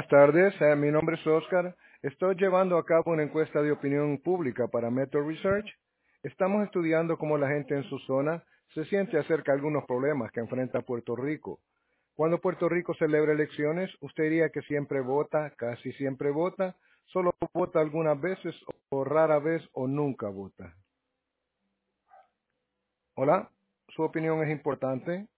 Buenas tardes, mi nombre es Oscar. Estoy llevando a cabo una encuesta de opinión pública para Metro Research. Estamos estudiando cómo la gente en su zona se siente acerca de algunos problemas que enfrenta Puerto Rico. Cuando Puerto Rico celebra elecciones, ¿usted diría que siempre vota, casi siempre vota, solo vota algunas veces o rara vez o nunca vota? Hola, su opinión es importante.